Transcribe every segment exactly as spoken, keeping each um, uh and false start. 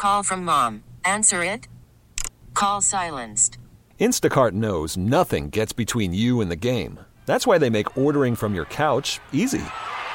Call from mom. Answer it. Call silenced. Instacart knows nothing gets between you and the game. That's why they make ordering from your couch easy.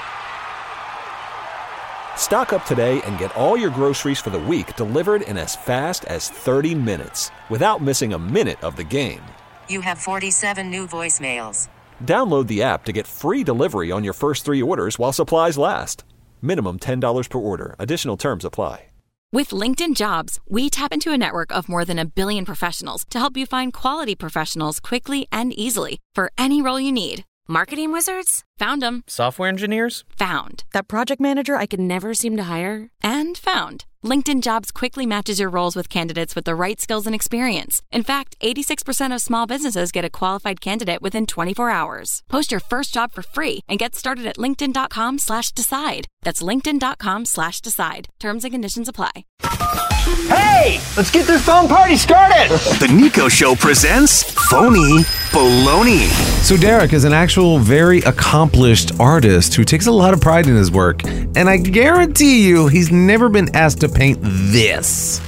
Stock up today and get all your groceries for the week delivered in as fast as thirty minutes without missing a minute of the game. You have forty-seven new voicemails. Download the app to get free delivery on your first three orders while supplies last. Minimum ten dollars per order. Additional terms apply. With LinkedIn Jobs, we tap into a network of more than a billion professionals to help you find quality professionals quickly and easily for any role you need. Marketing wizards? Found them. Software engineers? Found. That project manager I could never seem to hire? And found. LinkedIn Jobs quickly matches your roles with candidates with the right skills and experience. In fact, eighty-six percent of small businesses get a qualified candidate within twenty-four hours. Post your first job for free and get started at linkedin.com slash decide. That's linkedin.com slash decide. Terms and conditions apply. Hey, let's get this phone party started. The Nico Show presents Phony Baloney. So Derek is an actual very accomplished artist who takes a lot of pride in his work. And I guarantee you he's never been asked to paint this.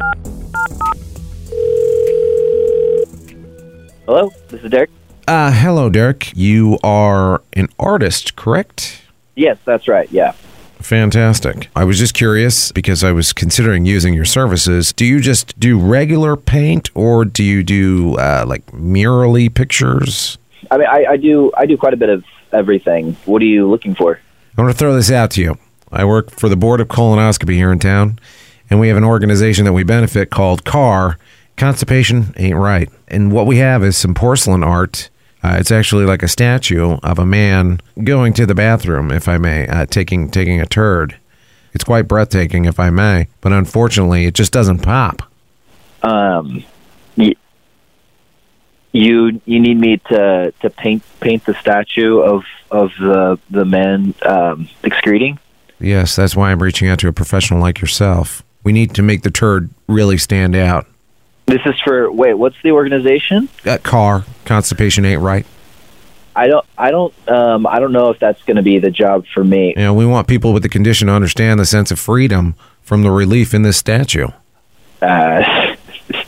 Hello, this is Derek. Uh, hello, Derek. You are an artist, correct? Yes, that's right, yeah. Fantastic. I was just curious because I was considering using your services. Do you just do regular paint or do you do uh, like mural-y pictures? I mean, I, I do I do quite a bit of everything. What are you looking for? I want to throw this out to you. I work for the Board of Colonoscopy here in town, and we have an organization that we benefit called C A R, Constipation Ain't Right. And what we have is some porcelain art. Uh, it's actually like a statue of a man going to the bathroom, if I may, uh, taking taking a turd. It's quite breathtaking, if I may, but unfortunately, it just doesn't pop. Um, y- you you need me to, to paint paint the statue of of the the man um, excreting? Yes, that's why I'm reaching out to a professional like yourself. We need to make the turd really stand out. This is for wait. What's the organization? Uh, C A R, Constipation Ain't Right. I don't. I don't. Um. I don't know if that's going to be the job for me. You know, we want people with the condition to understand the sense of freedom from the relief in this statue. Uh,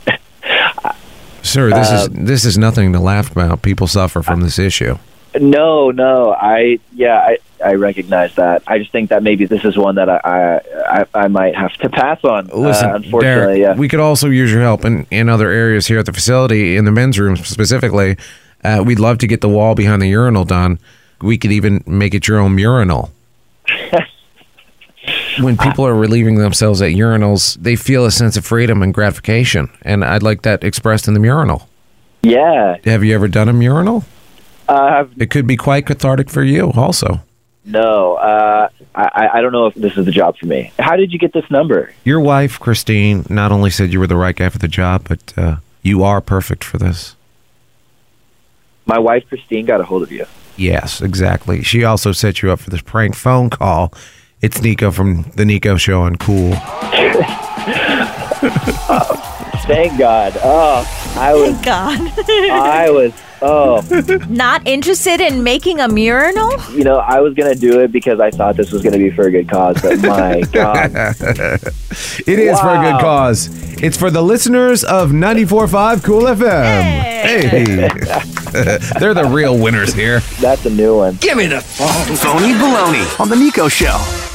Sir, this uh, is this is nothing to laugh about. People suffer from this issue. No, no. I yeah. I I recognize that. I just think that maybe this is one that I I, I, I might have to pass on. Listen, uh, unfortunately, Derek, yeah. we could also use your help in, in other areas here at the facility, in the men's room specifically. Uh, we'd love to get the wall behind the urinal done. We could even make it your own mural. When people are relieving themselves at urinals, they feel a sense of freedom and gratification, and I'd like that expressed in the mural. Yeah. Have you ever done a mural? Uh, it could be quite cathartic for you also. No, uh, I, I don't know if this is the job for me. How did you get this number? Your wife, Christine, not only said you were the right guy for the job, but uh, you are perfect for this. My wife, Christine, got a hold of you. Yes, exactly. She also set you up for this prank phone call. It's Nico from The Nico Show on Cool. Oh, thank God. Oh, I was... Thank God. I was... Oh. Not interested in making a mural? You know, I was going to do it because I thought this was going to be for a good cause, but my God. It is wow. for a good cause. It's for the listeners of ninety-four point five Cool F M. Hey. hey. They're the real winners here. That's a new one. Give me the phone. Phony Baloney on The Nico Show.